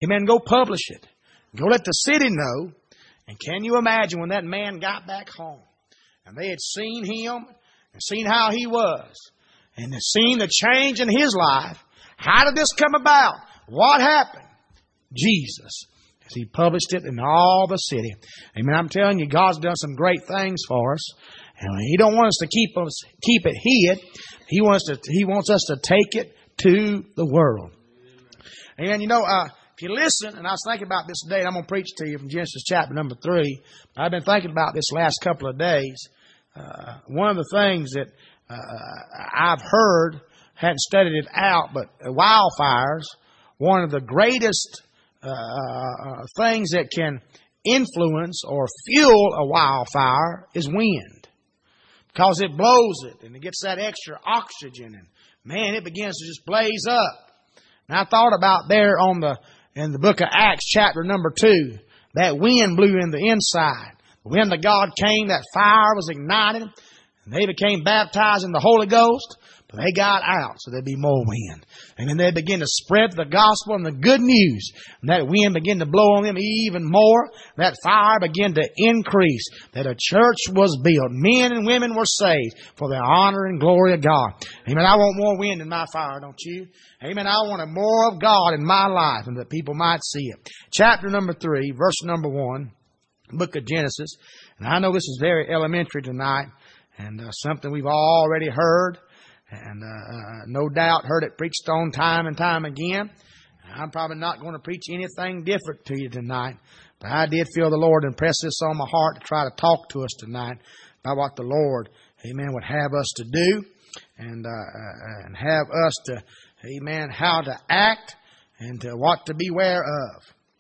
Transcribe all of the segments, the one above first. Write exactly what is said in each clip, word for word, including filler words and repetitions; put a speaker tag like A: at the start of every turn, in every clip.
A: Amen. Go publish it. Go let the city know. And can you imagine when that man got back home and they had seen him and seen how he was and had seen the change in his life? How did this come about? What happened? Jesus. As he published it in all the city. Amen. I'm telling you, God's done some great things for us. And He don't want us to keep us keep it hid. He wants to. He wants us to take it to the world. And you know, uh, if you listen, and I was thinking about this today, and I'm going to preach to you from Genesis chapter number three. I've been thinking about this last couple of days. Uh, one of the things that uh, I've heard, hadn't studied it out, but wildfires, one of the greatest uh, things that can influence or fuel a wildfire is wind. Because it blows it and it gets that extra oxygen and man, it begins to just blaze up. And I thought about there on the, in the book of Acts chapter number two, that wind blew in the inside. When the God came, that fire was ignited and they became baptized in the Holy Ghost. But they got out, so there'd be more wind. And then they began to spread the gospel and the good news. And that wind began to blow on them even more. That fire began to increase. That a church was built. Men and women were saved for the honor and glory of God. Amen. I want more wind in my fire, don't you? Amen. I want more of God in my life and that people might see it. Chapter number three, verse number one, book of Genesis. And I know this is very elementary tonight and uh, something we've already heard. And uh, no doubt heard it preached on time and time again. I'm probably not going to preach anything different to you tonight. But I did feel the Lord impress this on my heart to try to talk to us tonight about what the Lord, amen, would have us to do. And, uh, and have us to, amen, how to act and to what to beware of.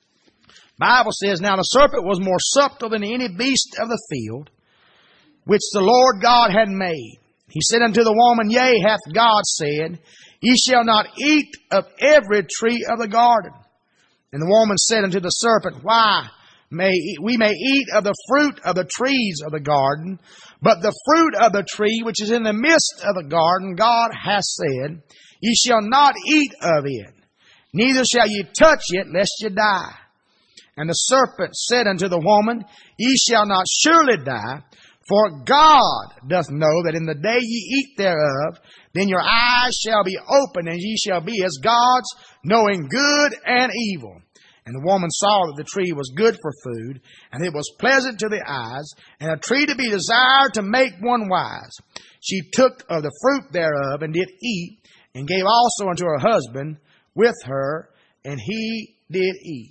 A: Bible says, now the serpent was more subtle than any beast of the field, which the Lord God had made. He said unto the woman, yea, hath God said, ye shall not eat of every tree of the garden. And the woman said unto the serpent, why may we may eat of the fruit of the trees of the garden, but the fruit of the tree which is in the midst of the garden, God hath said, ye shall not eat of it, neither shall ye touch it, lest ye die. And the serpent said unto the woman, ye shall not surely die, for God doth know that in the day ye eat thereof, then your eyes shall be opened, and ye shall be as gods, knowing good and evil. And the woman saw that the tree was good for food, and it was pleasant to the eyes, and a tree to be desired to make one wise. She took of the fruit thereof, and did eat, and gave also unto her husband with her, and he did eat.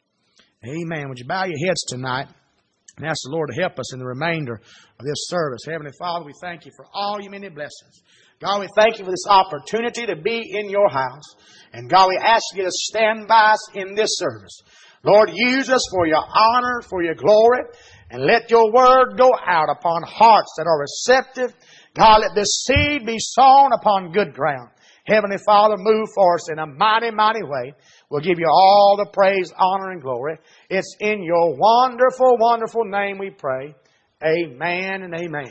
A: Amen. Would you bow your heads tonight? And ask the Lord to help us in the remainder of this service. Heavenly Father, we thank you for all your many blessings. God, we thank you for this opportunity to be in your house. And God, we ask you to stand by us in this service. Lord, use us for your honor, for your glory, and let your word go out upon hearts that are receptive. God, let this seed be sown upon good ground. Heavenly Father, move for us in a mighty, mighty way. We'll give you all the praise, honor, and glory. It's in your wonderful, wonderful name we pray. Amen and amen.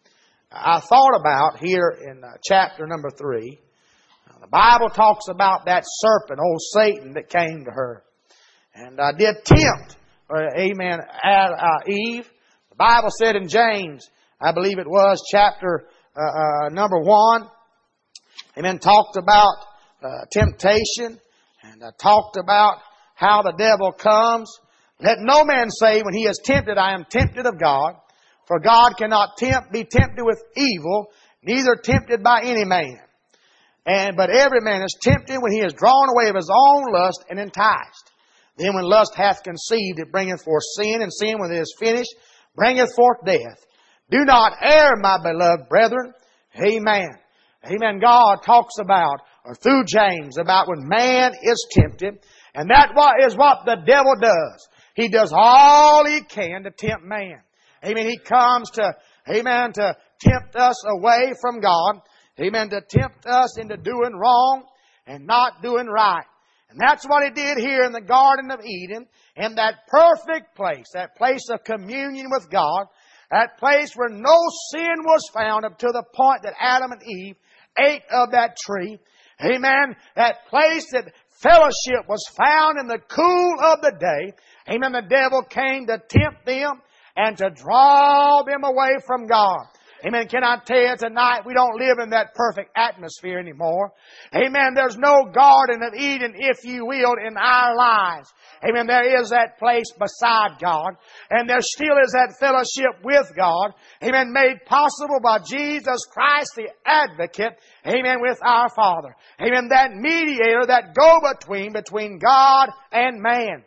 A: I thought about here in uh, chapter number three, uh, the Bible talks about that serpent, old Satan, that came to her. And uh, did tempt, uh, amen, uh, Eve. The Bible said in James, I believe it was, chapter uh, uh, number one, amen, talked about uh, temptation. And I talked about how the devil comes. Let no man say when he is tempted, I am tempted of God. For God cannot tempt, be tempted with evil, neither tempted by any man. And but every man is tempted when he is drawn away of his own lust and enticed. Then when lust hath conceived, it bringeth forth sin, and sin when it is finished, bringeth forth death. Do not err, my beloved brethren. Amen. Amen. God talks about, or through James, about when man is tempted. And that is what the devil does. He does all he can to tempt man. Amen. He comes to, amen, to tempt us away from God. Amen. To tempt us into doing wrong and not doing right. And that's what he did here in the Garden of Eden, in that perfect place, that place of communion with God, that place where no sin was found up to the point that Adam and Eve ate of that tree. Amen. That place that fellowship was found in the cool of the day, amen, the devil came to tempt them and to draw them away from God. Amen. Can I tell you tonight, we don't live in that perfect atmosphere anymore. Amen. There's no Garden of Eden, if you will, in our lives. Amen. There is that place beside God. And there still is that fellowship with God. Amen. Made possible by Jesus Christ, the advocate. Amen. With our Father. Amen. That mediator, that go-between between God and man.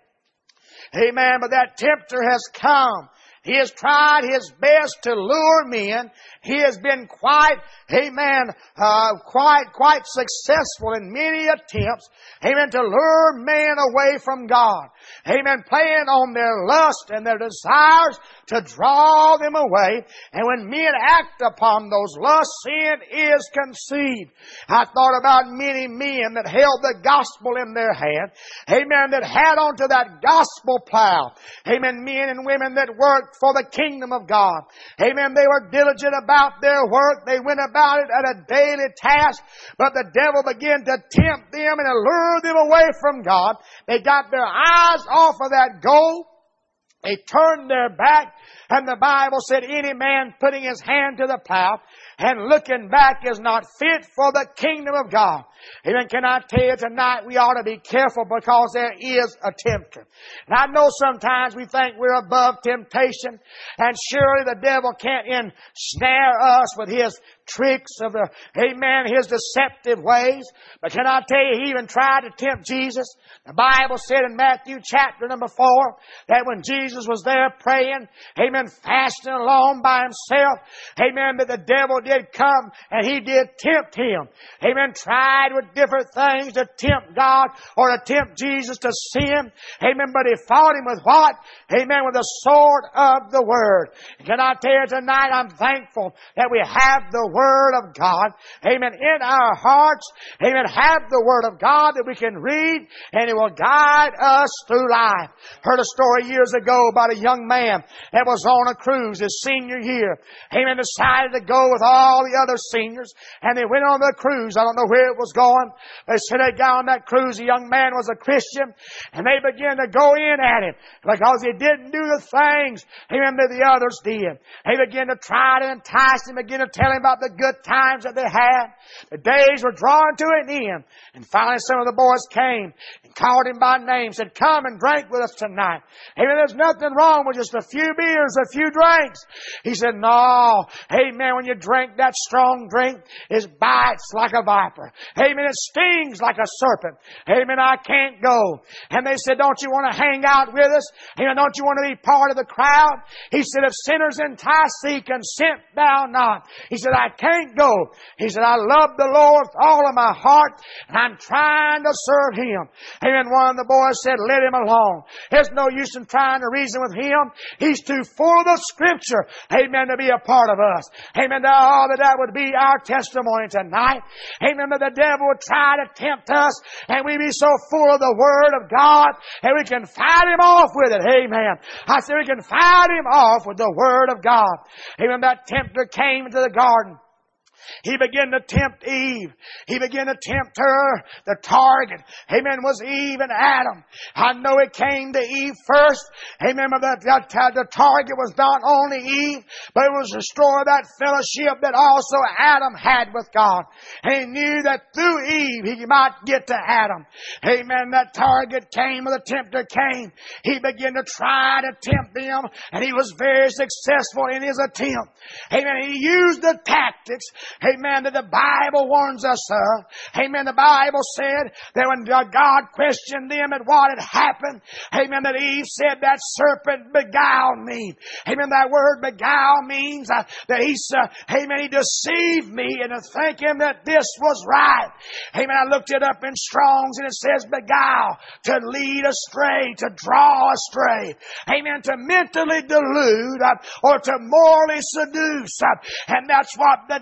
A: Amen. But that tempter has come. He has tried his best to lure men. He has been quite, amen, uh, quite, quite successful in many attempts, amen, to lure men away from God. Amen, playing on their lust and their desires to draw them away. And when men act upon those lusts, sin is conceived. I thought about many men that held the gospel in their hand. Amen, that had onto that gospel plow. Amen, men and women that worked for the kingdom of God. Amen, they were diligent about their work. They went about it at a daily task. But the devil began to tempt them and allure them away from God. They got their eyes off of that goal. They turned their back, and the Bible said any man putting his hand to the plow and looking back is not fit for the kingdom of God. Amen. Can I tell you tonight, we ought to be careful because there is a tempter. And I know sometimes we think we're above temptation, and surely the devil can't ensnare us with his tricks of the, amen, his deceptive ways. But can I tell you, he even tried to tempt Jesus. The Bible said in Matthew chapter number four, that when Jesus was there praying, amen, fasting alone by himself, amen, that the devil did come and he did tempt him. Amen, tried with different things to tempt God or to tempt Jesus to sin. Amen, but he fought him with what? Amen, with the sword of the Word. Can I tell you tonight, I'm thankful that we have the Word of God, amen, in our hearts, amen, have the Word of God that we can read, and it will guide us through life. Heard a story years ago about a young man that was on a cruise his senior year, amen, decided to go with all the other seniors, and they went on the cruise. I don't know where it was going. They said they got on that cruise. The young man was a Christian, and they began to go in at him because he didn't do the things, amen, that the others did. They began to try to entice him, began to tell him about the good times that they had. The days were drawing to an end. And finally some of the boys came and called him by name, said, come and drink with us tonight. Amen, there's nothing wrong with just a few beers, a few drinks. He said, no. Amen, when you drink that strong drink, it bites like a viper. Amen, it stings like a serpent. Amen, I can't go. And they said, don't you want to hang out with us? Amen, don't you want to be part of the crowd? He said, if sinners entice thee, consent thou not. He said, I can't go. He said, I love the Lord with all of my heart, and I'm trying to serve Him. Amen. One of the boys said, let him alone. There's no use in trying to reason with him. He's too full of the Scripture, amen, to be a part of us. Amen. Oh, that that would be our testimony tonight. Amen. That the devil would try to tempt us, and we be so full of the Word of God, and we can fight him off with it. Amen. I said we can fight him off with the Word of God. Amen. That tempter came into the garden. He began to tempt Eve. He began to tempt her. The target, amen, was Eve and Adam. I know it came to Eve first. Amen. But the, the, the target was not only Eve, but it was to destroy that fellowship that also Adam had with God. And he knew that through Eve he might get to Adam. Amen. That target came, or the tempter came. He began to try to tempt them, and he was very successful in his attempt. Amen. He used the tactics, amen, that the Bible warns us of. Amen. The Bible said that when God questioned them at what had happened, amen, that Eve said, that serpent beguiled me. Amen. That word beguile means uh, that he, uh, amen, he deceived me into thinking that this was right. Amen. I looked it up in Strong's, and it says beguile, to lead astray, to draw astray. Amen. To mentally delude uh, or to morally seduce. Uh, and that's what the devil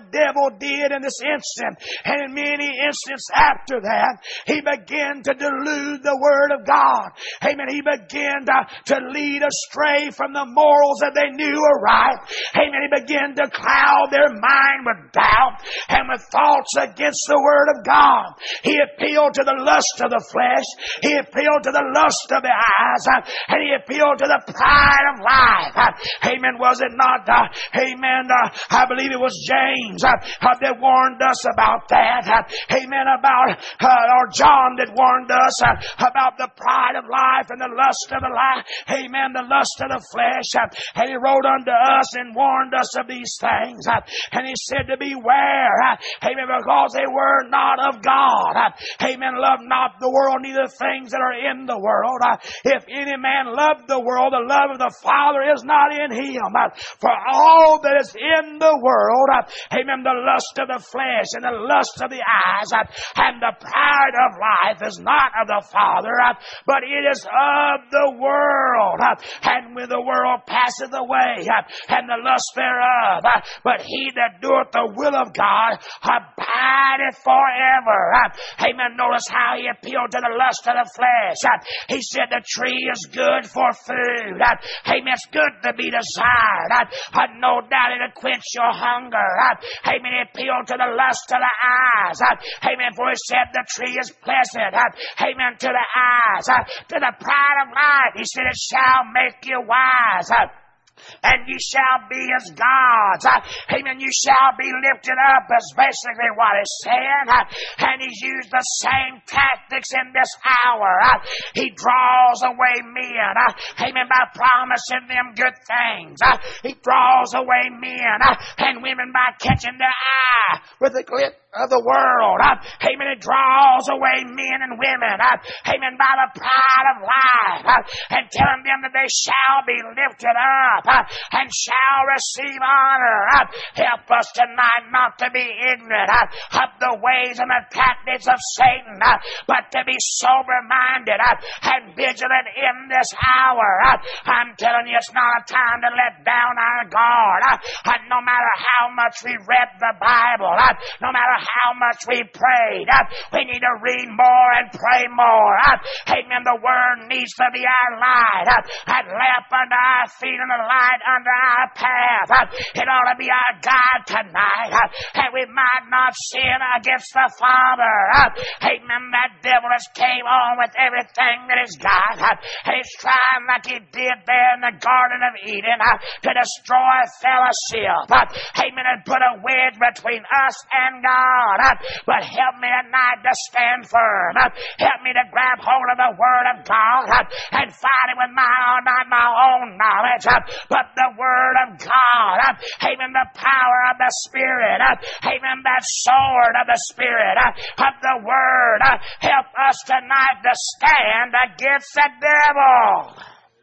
A: devil did in this instant, and in many instances after that, he began to delude the Word of God. Amen. He began to, to lead astray from the morals that they knew were right. Amen. He began to cloud their mind with doubt and with thoughts against the Word of God. He appealed to the lust of the flesh. He appealed to the lust of the eyes. And he appealed to the pride of life. Amen. Was it not? Uh, amen. Uh, I believe it was James uh, uh, that warned us about that. Uh, amen. About, uh, or John that warned us uh, about the pride of life and the lust of the life. Amen. The lust of the flesh. Uh, and he wrote unto us and warned us of these things. Uh, and he said to beware. Uh, amen. Because they were not of God. Uh, amen. Love not the world, neither things that are in the world. Uh, if any man love the world, the love of the Father is not in him. Uh, for all that is in the world, uh, amen, the lust of the flesh and the lust of the eyes uh, and the pride of life is not of the Father, uh, but it is of the world. Uh, and when the world passeth away, uh, and the lust thereof, uh, but he that doeth the will of God abideth forever. Uh, amen. Notice how he appealed to the lust of the flesh. Uh, he said the tree is good for food. Uh, amen. It's good to be desired. Uh, uh, no doubt it'll quench your hunger. Uh, amen. He appealed to the lust of the eyes. Uh, amen. For he said the tree is pleasant. Uh, amen. To the eyes. Uh, to the pride of life. He said it shall make you wise. Uh, And ye shall be as gods. Uh, amen. You shall be lifted up is basically what he's saying. Uh, and he's used the same tactics in this hour. Uh, he draws away men. Uh, amen. By promising them good things. Uh, he draws away men uh, and women by catching their eye with the glint of the world. Uh, amen. It draws away men and women. Uh, amen. By the pride of life. Uh, and telling them that they shall be lifted up. Uh, and shall receive honor. Uh, help us tonight not to be ignorant uh, of the ways and the tactics of Satan, uh, but to be sober-minded uh, and vigilant in this hour. Uh, I'm telling you, it's not a time to let down our guard. Uh, uh, no matter how much we read the Bible, uh, no matter how much we prayed, uh, we need to read more and pray more. Uh, amen. The Word needs to be our light, uh, a lamp under our feet and a light under our path. Uh, it ought to be our guide tonight, uh, and we might not sin against the Father. Uh, amen. That devil has came on with everything that he's got, uh, and he's trying like he did there in the Garden of Eden uh, to destroy fellowship. Uh, amen. And put a wedge between us and God. Uh, but help me tonight to stand firm. Uh, help me to grab hold of the Word of God uh, and fight it with my own, not my own knowledge, uh, but the Word of God. Uh, amen. The power of the Spirit. Uh, amen. That sword of the Spirit uh, of the Word. Uh, help us tonight to stand against the devil.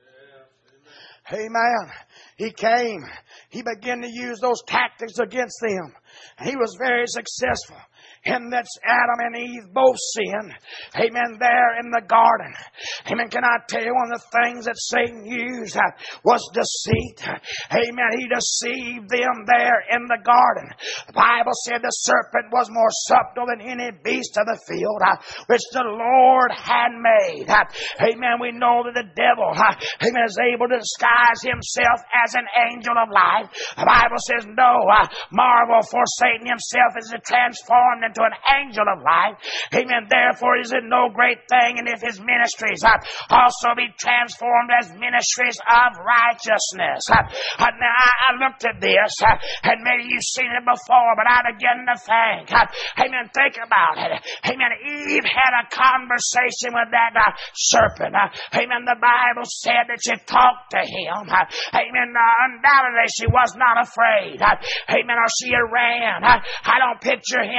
A: Amen. He came. He began to use those tactics against them. And he was very successful. And that's Adam and Eve both sinned. Amen. There in the garden. Amen. Can I tell you one of the things that Satan used uh, was deceit. Amen. He deceived them there in the garden. The Bible said the serpent was more subtle than any beast of the field uh, which the Lord had made. Uh, amen. We know that the devil uh, amen, is able to disguise himself as an angel of light. The Bible says no uh, marvel, for Satan himself is transformed into an angel of light. Amen. Therefore is it no great thing, and if his ministries uh, also be transformed as ministries of righteousness. Uh, uh, now I, I looked at this, uh, and maybe you've seen it before, but I began to think. Uh, amen. Think about it. Amen. Eve had a conversation with that uh, serpent. Uh, amen. The Bible said that she talked to him. Uh, amen. Uh, undoubtedly she was not afraid. Uh, amen. Or she ran. Uh, I don't picture him as being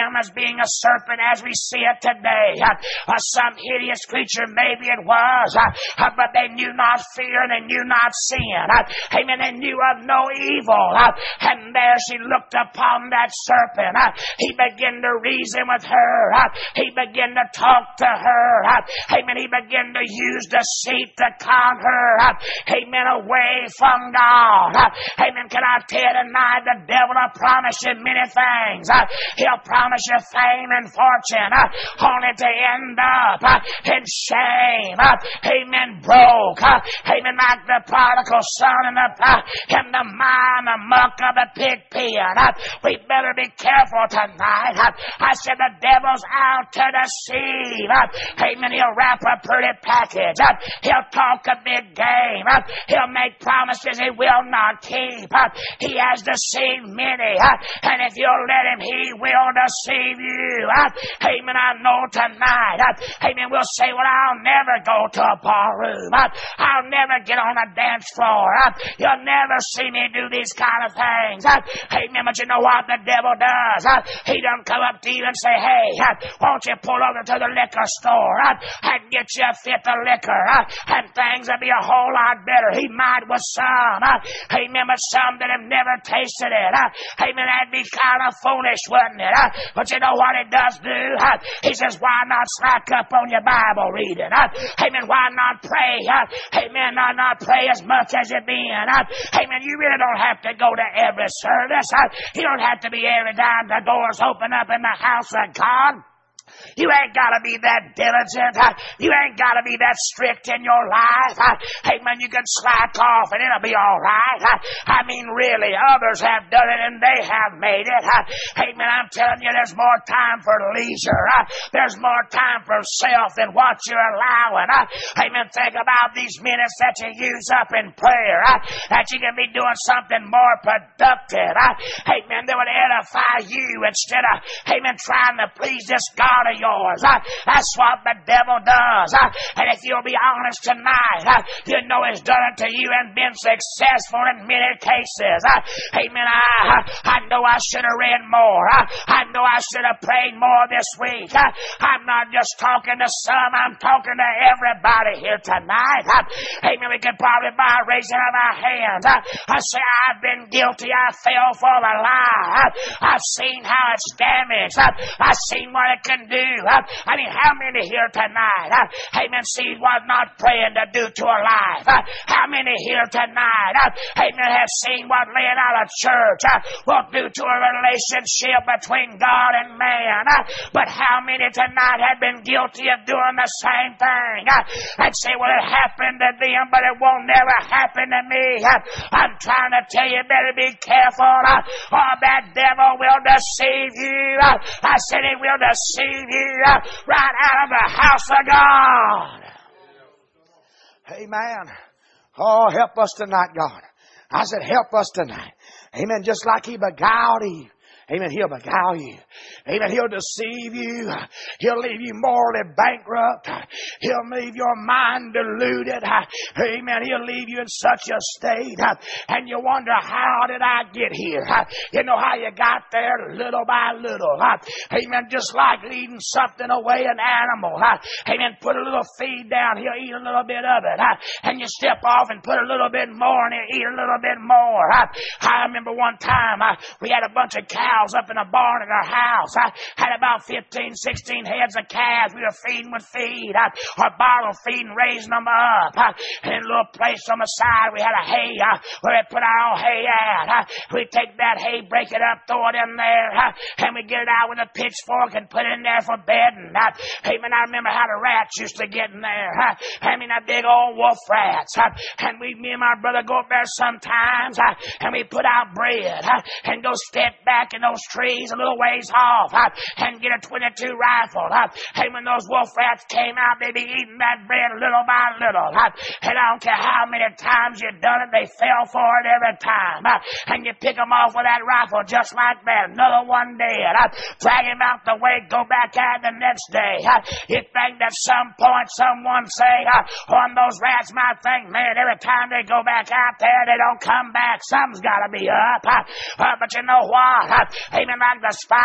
B: being a serpent as we see it today. Uh, some hideous creature, maybe it was, uh, uh, but they knew not fear and they knew not sin. Uh, amen. They knew of no evil. Uh, and there she looked upon that serpent. Uh, he began to reason with her. Uh, he began to talk to her. Uh, amen. He began to use deceit to con her. Uh, amen. Away from God. Uh, amen. Can I tell you tonight, the devil will promise you many things. Uh, he'll promise you fame and fortune, uh, only to end up uh, in shame. Uh, amen. Broke. Uh, amen. Like the prodigal son in the, uh, in the mire, the muck of the pig pen. Uh, we better be careful tonight. Uh, I said the devil's out to deceive. Uh, amen. He'll wrap a pretty package. Uh, he'll talk a big game. Uh, he'll make promises he will not keep. Uh, he has deceived many. Uh, and if you'll let him, he will deceive you. Uh, amen. I know tonight. Uh, amen. We'll say, well, I'll never go to a bar room. Uh, I'll never get on a dance floor. Uh, you'll never see me do these kind of things. Uh, amen. But you know what the devil does? Uh, he doesn't come up to you and say, hey, uh, won't you pull over to the liquor store uh, and get you a fifth of liquor uh, and things will be a whole lot better. He might with some. Uh, amen. But some that have never tasted it. Uh, amen. That'd be kind of foolish, wouldn't it? Uh, but you know what it does do? Uh, he says, why not slack up on your Bible reading? Uh, amen. Why not pray? Uh, amen. Not, not pray as much as you've been. Uh, amen. You really don't have to go to every service. Uh, you don't have to be every time the doors open up in the house of God. You ain't got to be that diligent. Uh, you ain't got to be that strict in your life. Uh, amen. You can slack off and it'll be all right. Uh, I mean, really, others have done it and they have made it. Uh, amen. I'm telling you, there's more time for leisure. Uh, there's more time for self than what you're allowing. Uh, amen. Think about these minutes that you use up in prayer. Uh, that you can be doing something more productive. Uh, amen. That would edify you instead of, amen, trying to please this God of yours. Uh, that's what the devil does. Uh, and if you'll be honest tonight, uh, you know he's done it to you and been successful in many cases. Uh, amen. I, I know I should have read more. Uh, I know I should have prayed more this week. Uh, I'm not just talking to some, I'm talking to everybody here tonight. Uh, amen. We could probably by raising of our hands. Uh, I say, I've been guilty. I fell for the lie. Uh, I've seen how it's damaged. Uh, I've seen what it can do. Uh, I mean, how many here tonight, uh, amen, see what not praying to do to a life? Uh, how many here tonight, uh, amen, have seen what laying out of church uh, will do to a relationship between God and man? Uh, but how many tonight have been guilty of doing the same thing? Uh, and say, well, it happened to them, but it won't never happen to me. Uh, I'm trying to tell you, better be careful, uh, or that devil will deceive you. Uh, I said he will deceive you uh, right out of the house of God. Amen. Oh, help us tonight, God. I said, help us tonight. Amen. Just like he beguiled Eve. Amen. He'll beguile you. Amen. He'll deceive you. He'll leave you morally bankrupt. He'll leave your mind deluded. Amen. He'll leave you in such a state. And you wonder, how did I get here? You know how you got there? Little by little. Amen. Just like leading something away, an animal. Amen. Put a little feed down. He'll eat a little bit of it. And you step off and put a little bit more and he'll eat a little bit more. I remember one time we had a bunch of cows up in a barn at our house. I had about fifteen, sixteen heads of calves. We were feeding with feed. I, our bottle feed and raising them up. I, and in a little place on the side, we had a hay uh, where we put our own hay at. Uh, we take that hay, break it up, throw it in there, uh, and we get it out with a pitchfork and put it in there for bedding. Uh, amen. I remember how the rats used to get in there. Uh, I mean, the big old wolf rats. Uh, and we, me and my brother go up there sometimes, uh, and we put out bread uh, and go step back in those trees a little ways off uh, and get a twenty-two rifle. Uh, and when those wolf rats came out, they'd be eating that bread little by little. Uh, and I don't care how many times you've done it, they fell for it every time. Uh, and you pick them off with that rifle just like that. Another one dead. Uh, drag him out the way, go back out the next day. Uh, you think that some point someone say uh, on those rats might think, man, every time they go back out there, they don't come back. Something's got to be up. Uh, uh, but you know what? Uh, Amen. Like the spider, uh,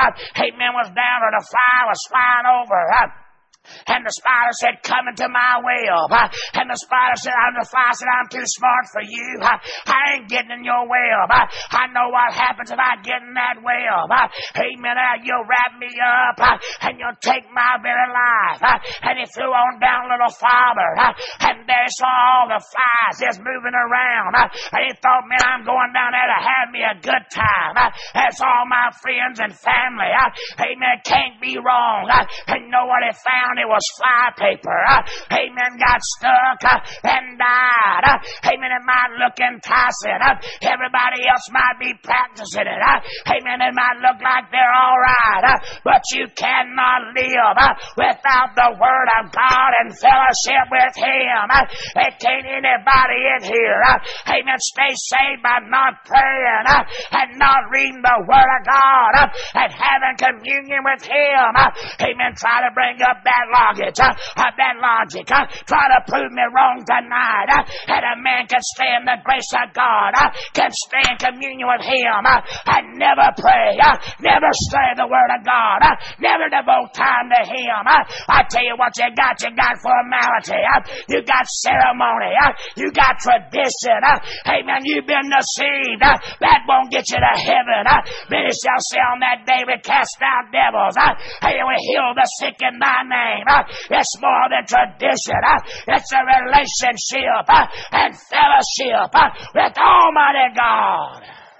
B: Uh, amen. Was down or the fly was flying over. Uh, And the spider said, come into my web. Uh, and the spider said, I'm the fly said, I'm too smart for you. Uh, I ain't getting in your web. Uh, I know what happens if I get in that web. Uh, amen. Uh, you'll wrap me up uh, and you'll take my very life. Uh, and he flew on down a little farther. Uh, and there he saw all the flies just moving around. Uh, and he thought, man, I'm going down there to have me a good time. Uh, that's all my friends and family. Uh, amen. Can't be wrong. Uh, and you know what he found? It was flypaper. Uh, amen. Got stuck uh, and died. Uh, amen. It might look enticing. Uh, everybody else might be practicing it. Uh, amen. It might look like they're all right. Uh, but you cannot live uh, without the Word of God and fellowship with Him. Uh, there can't anybody in here. Uh, amen. Stay saved by not praying uh, and not reading the Word of God uh, and having communion with Him. Uh, amen. Try to bring up that logic, uh, uh, that logic, uh, try to prove me wrong tonight, uh, and a man can stay in the grace of God, uh, can stay in communion with Him, uh, and never pray, uh, never study the Word of God, uh, never devote time to Him. Uh, I tell you what you got, you got formality, uh, you got ceremony, uh, you got tradition, uh, amen, you've been deceived, uh, that won't get you to heaven. Uh, many shall say on that day we cast out devils, uh, and we heal the sick in thy name. Uh, it's more than tradition. Uh, it's a relationship uh, and fellowship uh, with Almighty God.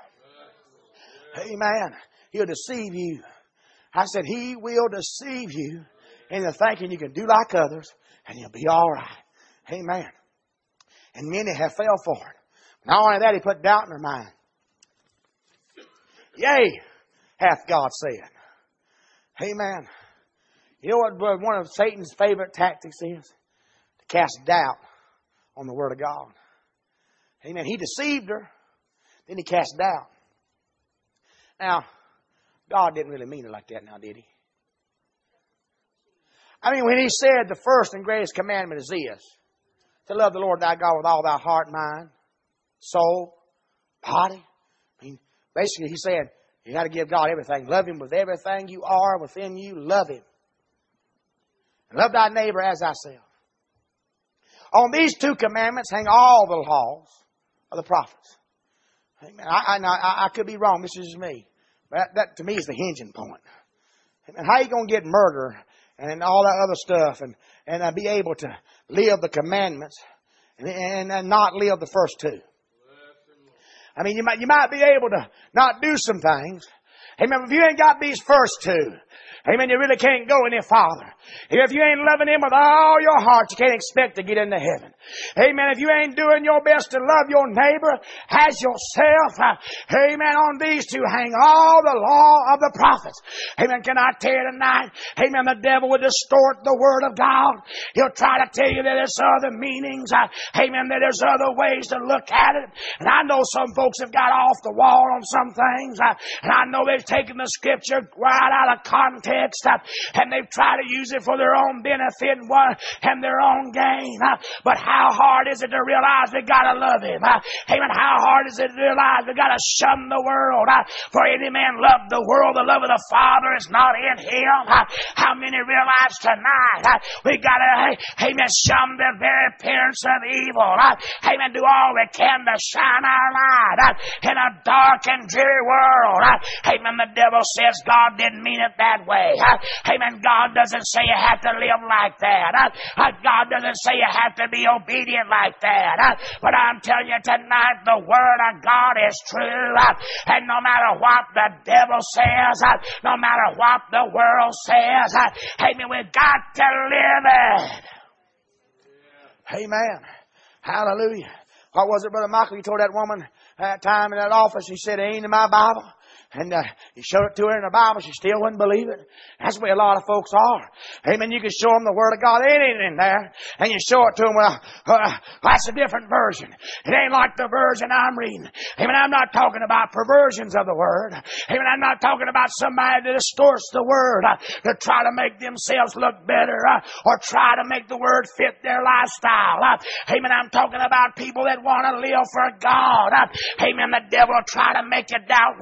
A: Amen. He'll deceive you. I said, He will deceive you into thinking you can do like others and you'll be all right. Amen. And many have fell for it. Not only that, He put doubt in their mind. Yea, hath God said. Amen. You know what one of Satan's favorite tactics is? To cast doubt on the Word of God. Amen. He deceived her. Then he cast doubt. Now, God didn't really mean it like that now, did He? I mean, when He said the first and greatest commandment is this, to love the Lord thy God with all thy heart, mind, soul, body. I mean, basically He said, you got to give God everything. Love Him with everything you are within you. Love Him. And love thy neighbor as thyself. On these two commandments hang all the laws of the prophets. Amen. I, I, I could be wrong. This is me. But that, that to me is the hinging point. Amen. How are you going to get murder and all that other stuff and, and uh, be able to live the commandments and, and, and not live the first two? I mean, you might, you might be able to not do some things. Amen. If you ain't got these first two, amen, you really can't go any farther. If you ain't loving Him with all your heart, you can't expect to get into heaven. Amen. If you ain't doing your best to love your neighbor as yourself, uh, amen, on these two hang all the law of the prophets. Amen. Can I tell you tonight, amen, the devil will distort the Word of God. He'll try to tell you that there's other meanings. Uh, amen, that there's other ways to look at it. And I know some folks have got off the wall on some things. Uh, and I know they've taken the Scripture right out of context. Uh, and they've tried to use it for their own benefit and, one, and their own gain. Uh, but how hard is it to realize we got to love Him? Uh, amen. How hard is it to realize we got to shun the world? Uh, for any man love the world, the love of the Father is not in him. Uh, how many realize tonight uh, we got to, amen, shun the very appearance of evil? Uh, amen. Do all we can to shine our light uh, in a dark and dreary world. Uh, amen. The devil says God didn't mean it that way. Uh, amen. God doesn't say you have to live like that. Uh, uh, God doesn't say you have to be obedient like that. Uh, but I'm telling you tonight, the Word of God is true. Uh, and no matter what the devil says, uh, no matter what the world says, uh, amen, we've got to live it. Amen. Hallelujah. What was it, Brother Michael? You told that woman that time in that office, he said, it ain't in my Bible. And uh, you showed it to her in the Bible, she still wouldn't believe it. That's the way a lot of folks are. Amen. You can show them the Word of God. It ain't in there. And you show it to them, well, uh, that's a different version. It ain't like the version I'm reading. Amen. I'm not talking about perversions of the Word. Amen. I'm not talking about somebody that distorts the Word uh, to try to make themselves look better uh, or try to make the Word fit their lifestyle. Uh, amen. I'm talking about people that want to live for God. Uh, amen. The devil will try to make you doubt what God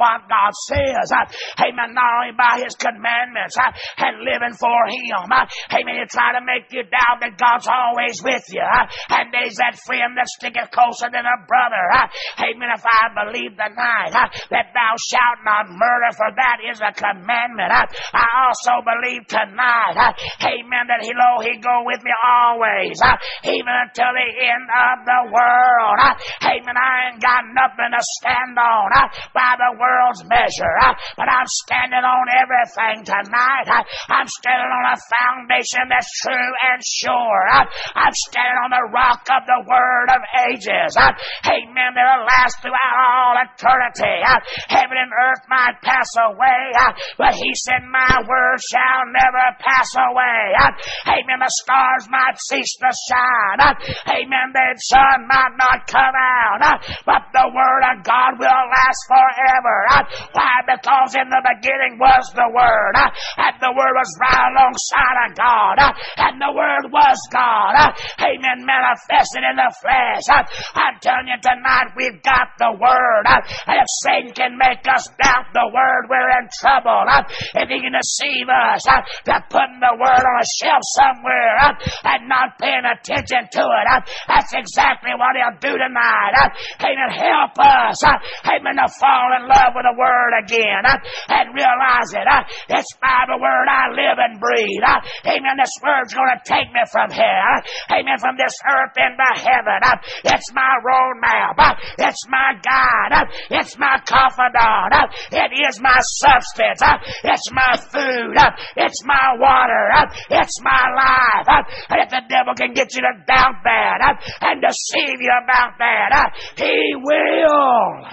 B: God says. Amen. Not only by His commandments and living for Him. Amen. You try to make you doubt that God's always with you. And there's that friend that sticketh closer than a brother. Amen. If I believe tonight that thou shalt not murder, for that is a commandment. I also believe tonight, amen, that He, lo, He go with me always, even until the end of the world. Amen. I ain't got nothing to stand on by the world's measure, but I'm standing on everything tonight. I'm standing on a foundation that's true and sure. I'm standing on the rock of the Word of ages. Amen. That'll last throughout all eternity. Heaven and earth might pass away, but He said, my word shall never pass away. Amen. The stars might cease to shine. Amen. The sun might not come out, but the Word of God will last forever. Why? Because in the beginning was the Word, and the Word was right alongside of God, and the Word was God. Amen. Manifested in the flesh. I'm telling you tonight, we've got the Word. And if Satan can make us doubt the Word, we're in trouble. If he can deceive us to putting the Word on a shelf somewhere and not paying attention to it, that's exactly what he'll do tonight. Amen. Help us, amen, to fall in love with the Word again and realize it. It's by the Word I live and breathe. Amen. This Word's going to take me from here. Amen. From this earth into heaven. It's my roadmap. It's my guide. It's my confidant. It is my substance. It's my food. It's my water. It's my life. And if the devil can get you to doubt that and deceive you about that, he will.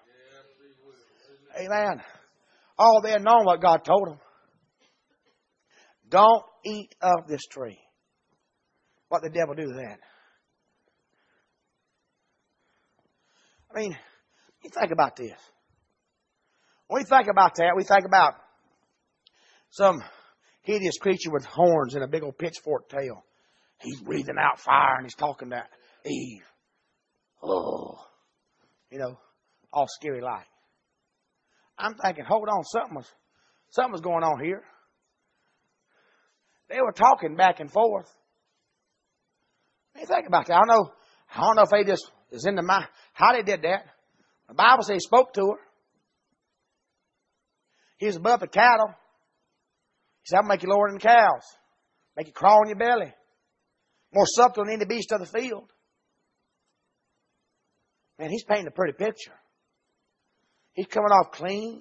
A: Amen. Oh, they had known what God told them. Don't eat of this tree. What the devil do then? I mean, you think about this. When we think about that, we think about some hideous creature with horns and a big old pitchfork tail. He's breathing out fire and he's talking to Eve. Oh, you know, all scary like. I'm thinking, hold on, something was, something was going on here. They were talking back and forth. What do you think about that? I don't know. I don't know if they just is in the mind how they did that. The Bible says He spoke to her. He was above the cattle. He said, I'll make you lower than the cows. Make you crawl on your belly. More subtle than any beast of the field. Man, He's painting a pretty picture. He's coming off clean.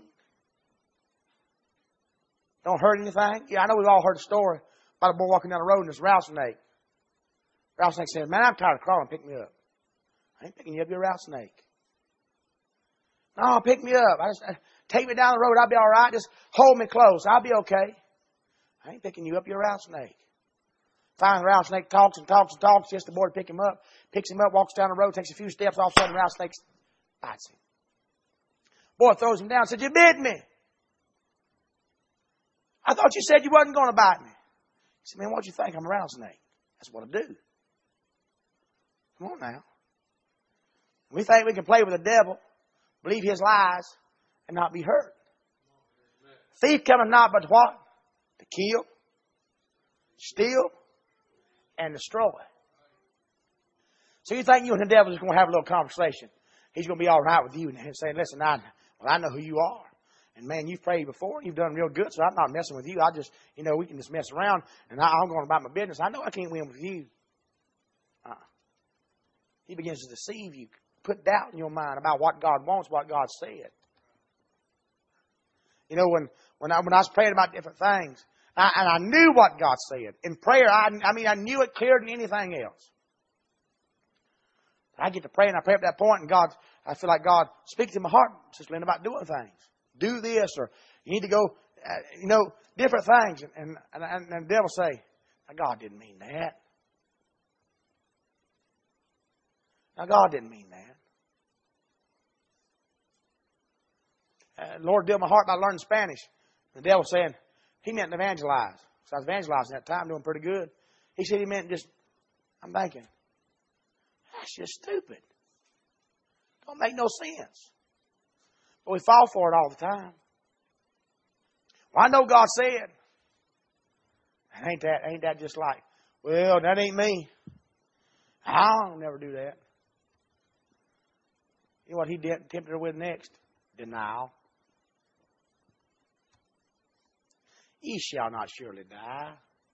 A: Don't hurt anything. Yeah, I know we've all heard a story about a boy walking down the road and this rattlesnake. Rattlesnake said, man, I'm tired of crawling. Pick me up. I ain't picking you up, you're a rattlesnake. No, pick me up. I just, uh, take me down the road. I'll be all right. Just hold me close. I'll be okay. I ain't picking you up, you're a rattlesnake. Finally, the rattlesnake talks and talks and talks. Just the boy to pick him up. Picks him up, walks down the road, takes a few steps. All of a sudden, the rattlesnake bites him. Boy throws him down and said, you bit me. I thought you said you wasn't going to bite me. He said, man, what'd you think? I'm a rattlesnake. That's what I do. Come on now. We think we can play with the devil, believe his lies, and not be hurt. Thief cometh not but what? To kill, steal, and destroy. So you think you and the devil is going to have a little conversation. He's going to be all right with you and saying, listen, I, well, I know who you are. And man, you've prayed before and you've done real good, so I'm not messing with you. I just, you know, we can just mess around and I, I'm going about my business. I know I can't win with you. Uh, he begins to deceive you, put doubt in your mind about what God wants, what God said. You know, when, when, I, when I was praying about different things, I, and I knew what God said. In prayer, I, I mean, I knew it clearer than anything else. I get to pray and I pray up that point and God, I feel like God speaks to my heart, Sister Linda, about doing things. Do this, or you need to go, uh, you know, different things. And, and, and, and the devil say, now God didn't mean that. Now God didn't mean that. Uh, the Lord dealt my heart by learning Spanish. The devil saying, he meant to evangelize. So I was evangelizing at that time, doing pretty good. He said he meant just, I'm thinking, that's just stupid. Don't make no sense. But we fall for it all the time. Well, I know God said. And ain't that, ain't that just like, well, that ain't me. I'll never do that. You know what he did, tempted her with next? Denial. Ye shall not surely die.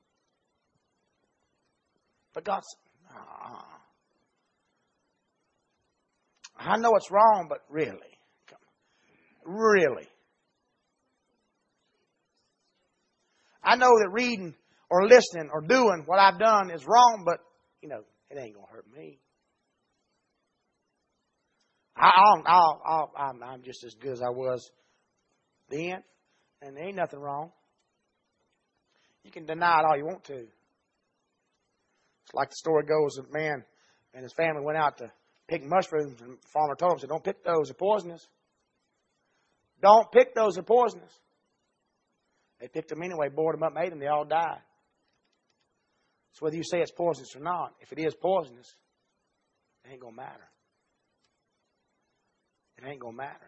A: But God said, uh, I know it's wrong, but really, really. I know that reading or listening or doing what I've done is wrong, but, you know, it ain't going to hurt me. I, I'll, I'll, I'll, I'm, I'm just as good as I was then, and there ain't nothing wrong. You can deny it all you want to. It's like the story goes, a man and his family went out to pick mushrooms, and the farmer told him, said, don't pick those, they're poisonous. Don't pick those, they're poisonous. They picked them anyway, bored them up, made them, they all died. So whether you say it's poisonous or not, if it is poisonous, it ain't going to matter. It ain't going to matter.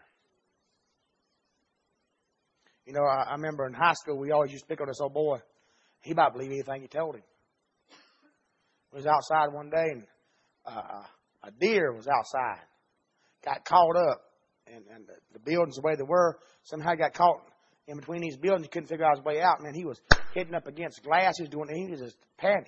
A: You know, I, I remember in high school, we always used to pick on this old boy. He about believe anything you told him. He was outside one day, and uh, a deer was outside. Got caught up, and, and the, the buildings the way they were, somehow got caught in between these buildings. He couldn't figure out his way out. Man, he was hitting up against glass. He was doing, he was just panicked.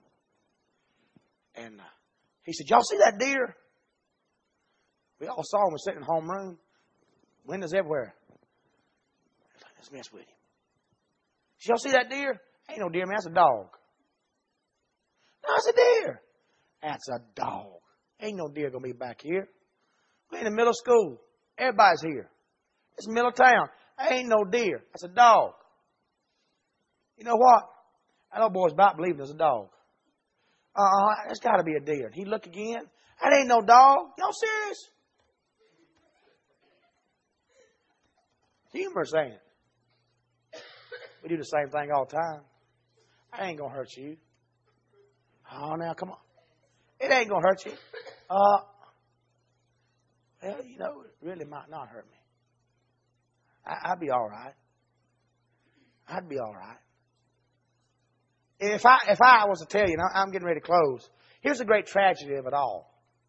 A: And uh, he said, y'all see that deer? We all saw him. Was sitting in the homeroom. Windows everywhere. Like, let's mess with him. Did y'all see that deer? Ain't no deer, man. That's a dog. No, it's a deer. That's a dog. Ain't no deer going to be back here. We're in the middle of school. Everybody's here. It's the middle of town. Ain't no deer. That's a dog. You know what? That old boy's about believing there's a dog. Uh-uh, there's got to be a deer. And he look again. That ain't no dog. Y'all serious? Humor saying. We do the same thing all the time. I ain't going to hurt you. Oh, now, come on. It ain't going to hurt you. Uh, well, you know, it really might not hurt me. I, I'd be all right. I'd be all right. If I if I was to tell you, and I'm getting ready to close, here's the great tragedy of it all.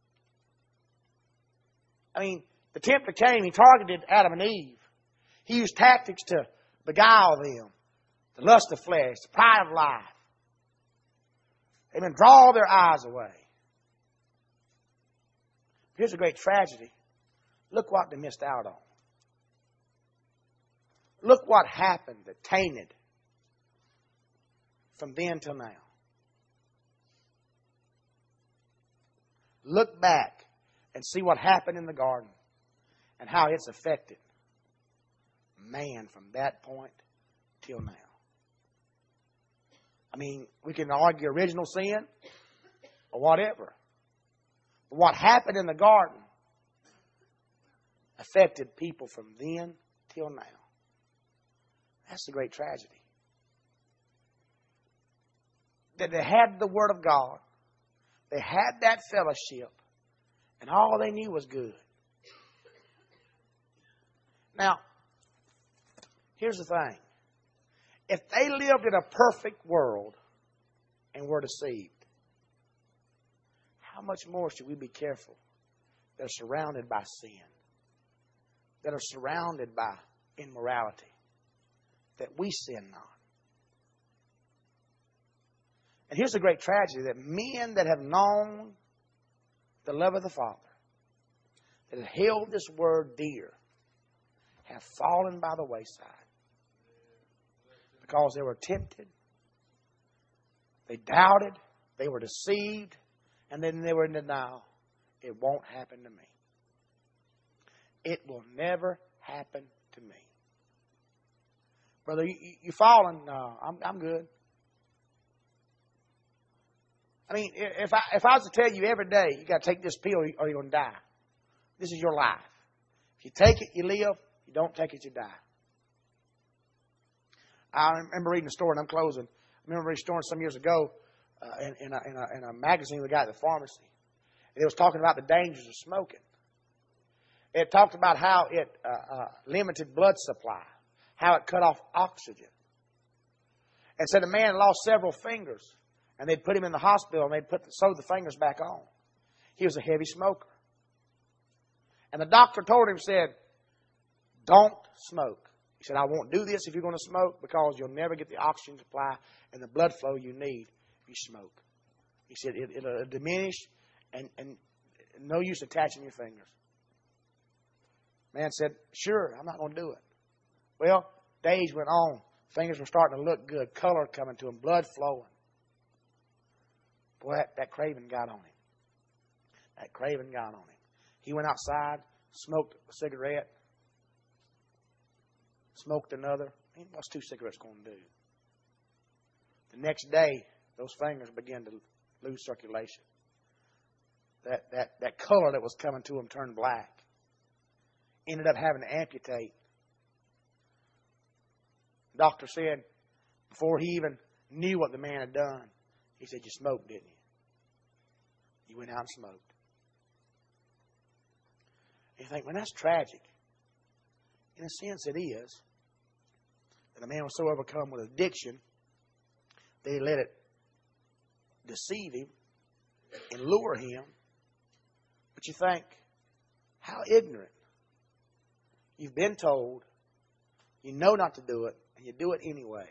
A: I mean, the tempter came, he targeted Adam and Eve. He used tactics to beguile them, the lust of flesh, the pride of life. Amen. Draw their eyes away. Here's a great tragedy. Look what they missed out on. Look what happened that tainted from then till now. Look back and see what happened in the garden and how it's affected man from that point till now. I mean, we can argue original sin or whatever. But what happened in the garden affected people from then till now. That's the great tragedy. That they had the Word of God. They had that fellowship. And all they knew was good. Now, here's the thing. If they lived in a perfect world and were deceived, how much more should we be careful? They're surrounded by sin. That are surrounded by immorality. That we sin not. And here's the great tragedy, that men that have known the love of the Father, that have held this word dear, have fallen by the wayside. Because they were tempted, they doubted, they were deceived, and then they were in denial. It won't happen to me. It will never happen to me. Brother, you, you fallen? No, I'm, I'm good. I mean, if I if I was to tell you every day, you got to take this pill or you're going to die. This is your life. If you take it, you live. If you don't take it, you die. I remember reading a story, and I'm closing. I remember reading a story some years ago uh, in, in, a, in, a, in a magazine with a guy at the pharmacy. And it was talking about the dangers of smoking. It talked about how it uh, uh, limited blood supply, how it cut off oxygen. And said a man lost several fingers, and they'd put him in the hospital, and they'd put the, sew the fingers back on. He was a heavy smoker. And the doctor told him, said, don't smoke. He said, I won't do this if you're going to smoke because you'll never get the oxygen supply and the blood flow you need if you smoke. He said, it, it'll diminish and, and no use attaching your fingers. Man said, sure, I'm not going to do it. Well, days went on. Fingers were starting to look good. Color coming to him. Blood flowing. Boy, that, that craving got on him. That craving got on him. He went outside, smoked a cigarette, smoked another. What's two cigarettes going to do? The next day, those fingers began to lose circulation. That, that, that color that was coming to him turned black. Ended up having to amputate. The doctor said, before he even knew what the man had done, he said, you smoked, didn't you? You went out and smoked. And you think, well, that's tragic. In a sense, it is. That a man was so overcome with addiction, they let it deceive him and lure him. But you think, how ignorant. You've been told, you know not to do it, and you do it anyway.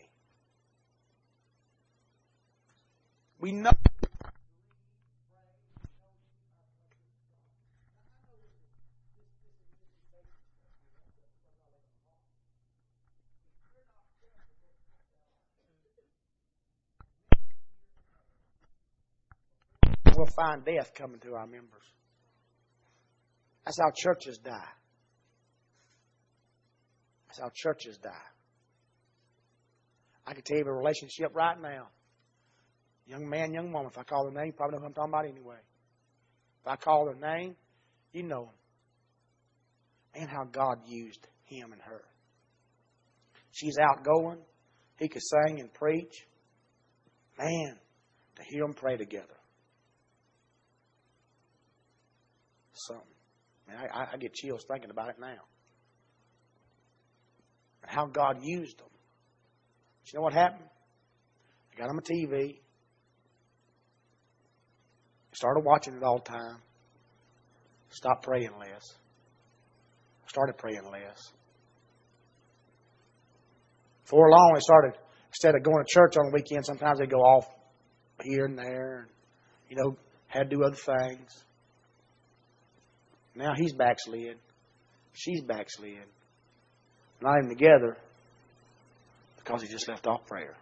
A: We know. We'll find death coming to our members. That's how churches die. That's how churches die. I can tell you of a relationship right now. Young man, young woman, if I call their name, you probably know who I'm talking about anyway. If I call their name, you know them. And how God used him and her. She's outgoing. He could sing and preach. Man, to hear them pray together. Something. Man, I, I get chills thinking about it now. And how God used them. But you know what happened? I got them a T V. Started watching it all the time. Stopped praying less. Started praying less. Before long, they started, instead of going to church on the weekend, sometimes they go off here and there. And, you know, had to do other things. Now he's backslid. She's backslid. Not even together because he just left off prayer.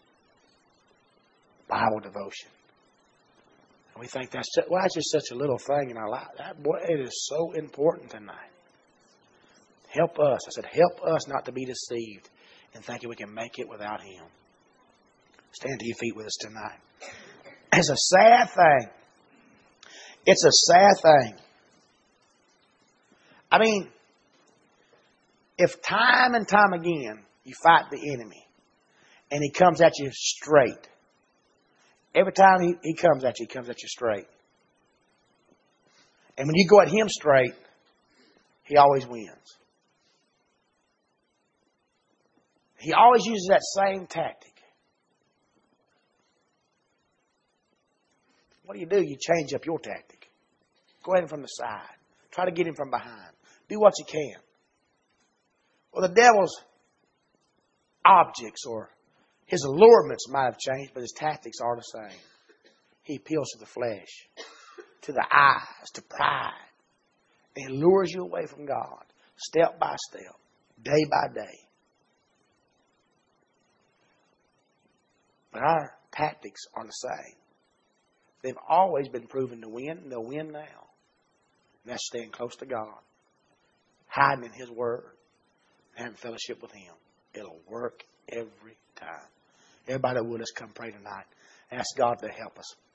A: Bible devotion. And we think that's just, well, that's just such a little thing in our life. That, boy, it is so important tonight. Help us. I said, help us not to be deceived and thinking we can make it without him. Stand to your feet with us tonight. It's a sad thing. It's a sad thing. I mean, if time and time again you fight the enemy and he comes at you straight, every time he, he comes at you, he comes at you straight. And when you go at him straight, he always wins. He always uses that same tactic. What do you do? You change up your tactic. Go at him from the side. Try to get him from behind. Do what you can. Well, the devil's objects or his allurements might have changed, but his tactics are the same. He appeals to the flesh, to the eyes, to pride. And he lures you away from God, step by step, day by day. But our tactics are the same. They've always been proven to win, and they'll win now. And that's staying close to God, hiding in his word, having fellowship with him. It'll work every time. Everybody that would, let's come pray tonight. Ask God to help us.